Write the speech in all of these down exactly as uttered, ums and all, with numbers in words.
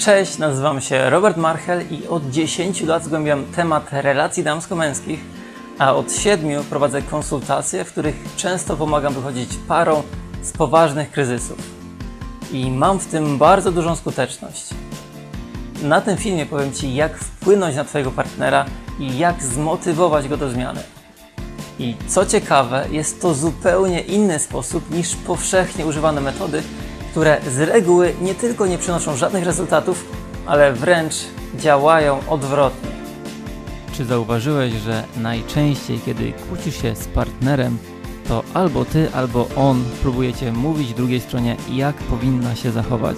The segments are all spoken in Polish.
Cześć, nazywam się Robert Marchel i od dziesięciu lat zgłębiam temat relacji damsko-męskich, a od siedmiu prowadzę konsultacje, w których często pomagam wychodzić parom z poważnych kryzysów. I mam w tym bardzo dużą skuteczność. Na tym filmie powiem Ci, jak wpłynąć na Twojego partnera i jak zmotywować go do zmiany. I co ciekawe, jest to zupełnie inny sposób niż powszechnie używane metody, które z reguły nie tylko nie przynoszą żadnych rezultatów, ale wręcz działają odwrotnie. Czy zauważyłeś, że najczęściej, kiedy kłócisz się z partnerem, to albo ty, albo on próbujecie mówić drugiej stronie, jak powinna się zachować?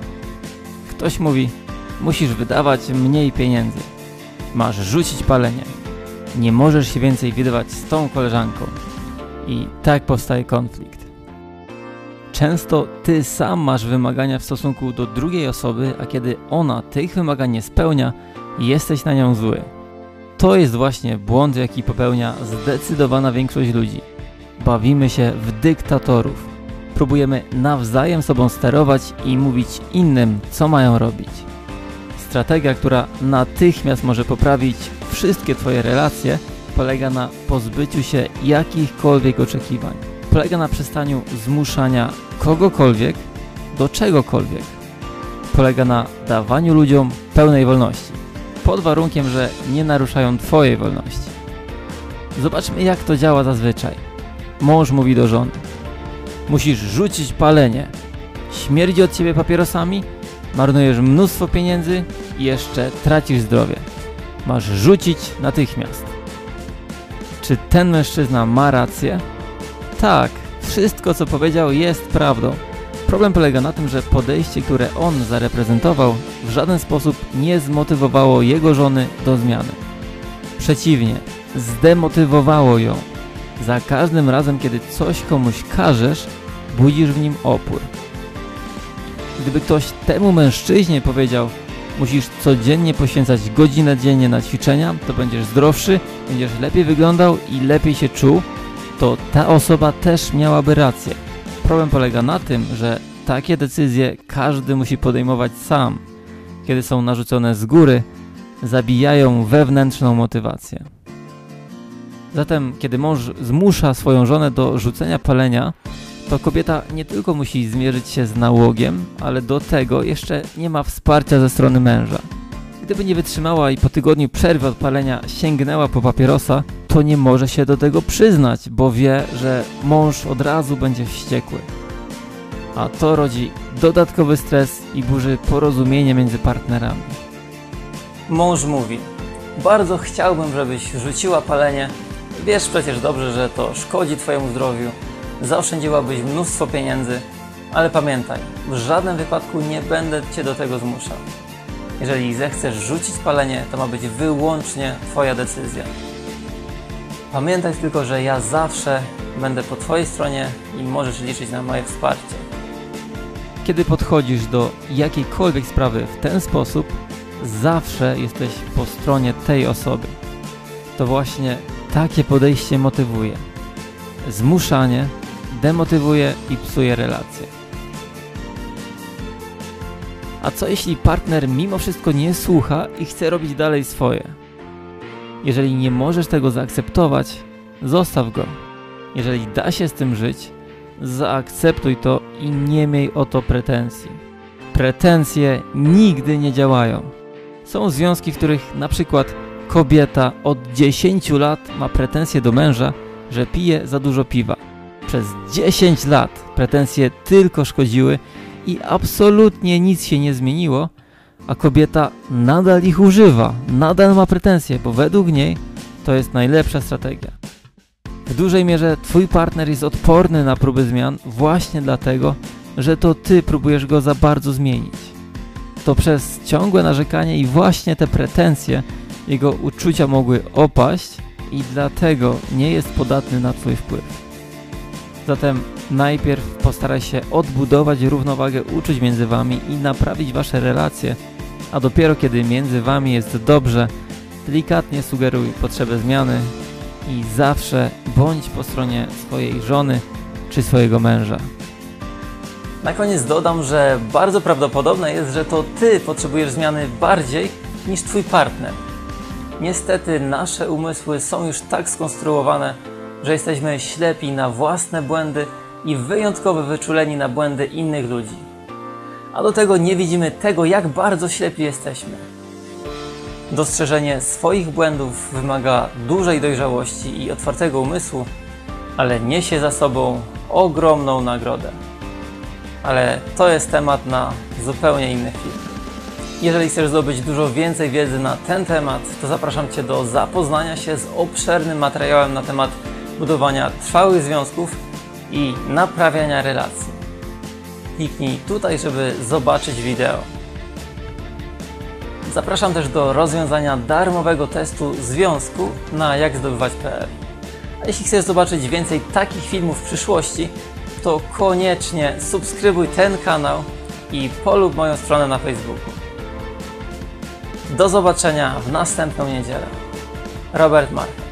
Ktoś mówi: musisz wydawać mniej pieniędzy, masz rzucić palenie, nie możesz się więcej widywać z tą koleżanką. I tak powstaje konflikt. Często ty sam masz wymagania w stosunku do drugiej osoby, a kiedy ona tych wymagań nie spełnia, jesteś na nią zły. To jest właśnie błąd, jaki popełnia zdecydowana większość ludzi. Bawimy się w dyktatorów. Próbujemy nawzajem sobą sterować i mówić innym, co mają robić. Strategia, która natychmiast może poprawić wszystkie Twoje relacje, polega na pozbyciu się jakichkolwiek oczekiwań. Polega na przestaniu zmuszania kogokolwiek do czegokolwiek. Polega na dawaniu ludziom pełnej wolności, pod warunkiem, że nie naruszają Twojej wolności. Zobaczmy, jak to działa zazwyczaj. Mąż mówi do żony: musisz rzucić palenie, śmierdzi od Ciebie papierosami, marnujesz mnóstwo pieniędzy i jeszcze tracisz zdrowie. Masz rzucić natychmiast. Czy ten mężczyzna ma rację? Tak, wszystko co powiedział jest prawdą. Problem polega na tym, że podejście, które on zareprezentował, w żaden sposób nie zmotywowało jego żony do zmiany. Przeciwnie, zdemotywowało ją. Za każdym razem, kiedy coś komuś każesz, budzisz w nim opór. Gdyby ktoś temu mężczyźnie powiedział: musisz codziennie poświęcać godzinę dziennie na ćwiczenia, to będziesz zdrowszy, będziesz lepiej wyglądał i lepiej się czuł, to ta osoba też miałaby rację. Problem polega na tym, że takie decyzje każdy musi podejmować sam. Kiedy są narzucone z góry, zabijają wewnętrzną motywację. Zatem, kiedy mąż zmusza swoją żonę do rzucenia palenia, to kobieta nie tylko musi zmierzyć się z nałogiem, ale do tego jeszcze nie ma wsparcia ze strony męża. Gdyby nie wytrzymała i po tygodniu przerwy od palenia sięgnęła po papierosa, to nie może się do tego przyznać, bo wie, że mąż od razu będzie wściekły. A to rodzi dodatkowy stres i burzy porozumienie między partnerami. Mąż mówi: bardzo chciałbym, żebyś rzuciła palenie. Wiesz przecież dobrze, że to szkodzi Twojemu zdrowiu. Zaoszczędziłabyś mnóstwo pieniędzy, ale pamiętaj, w żadnym wypadku nie będę Cię do tego zmuszał. Jeżeli zechcesz rzucić palenie, to ma być wyłącznie Twoja decyzja. Pamiętaj tylko, że ja zawsze będę po Twojej stronie i możesz liczyć na moje wsparcie. Kiedy podchodzisz do jakiejkolwiek sprawy w ten sposób, zawsze jesteś po stronie tej osoby. To właśnie takie podejście motywuje. Zmuszanie demotywuje i psuje relacje. A co jeśli partner mimo wszystko nie słucha i chce robić dalej swoje? Jeżeli nie możesz tego zaakceptować, zostaw go. Jeżeli da się z tym żyć, zaakceptuj to i nie miej o to pretensji. Pretensje nigdy nie działają. Są związki, w których na przykład kobieta od dziesięciu lat ma pretensje do męża, że pije za dużo piwa. Przez dziesięć lat pretensje tylko szkodziły i absolutnie nic się nie zmieniło, a kobieta nadal ich używa, nadal ma pretensje, bo według niej to jest najlepsza strategia. W dużej mierze Twój partner jest odporny na próby zmian właśnie dlatego, że to Ty próbujesz go za bardzo zmienić. To przez ciągłe narzekanie i właśnie te pretensje jego uczucia mogły opaść i dlatego nie jest podatny na Twój wpływ. Zatem najpierw postaraj się odbudować równowagę uczuć między Wami i naprawić Wasze relacje, a dopiero kiedy między Wami jest dobrze, delikatnie sugeruj potrzebę zmiany i zawsze bądź po stronie swojej żony czy swojego męża. Na koniec dodam, że bardzo prawdopodobne jest, że to Ty potrzebujesz zmiany bardziej niż Twój partner. Niestety nasze umysły są już tak skonstruowane, że jesteśmy ślepi na własne błędy i wyjątkowo wyczuleni na błędy innych ludzi. A do tego nie widzimy tego, jak bardzo ślepi jesteśmy. Dostrzeżenie swoich błędów wymaga dużej dojrzałości i otwartego umysłu, ale niesie za sobą ogromną nagrodę. Ale to jest temat na zupełnie inny film. Jeżeli chcesz zdobyć dużo więcej wiedzy na ten temat, to zapraszam Cię do zapoznania się z obszernym materiałem na temat budowania trwałych związków i naprawiania relacji. Kliknij tutaj, żeby zobaczyć wideo. Zapraszam też do rozwiązania darmowego testu związku na jak zdobywać kropka p l. A jeśli chcesz zobaczyć więcej takich filmów w przyszłości, to koniecznie subskrybuj ten kanał i polub moją stronę na Facebooku. Do zobaczenia w następną niedzielę. Robert Marchel.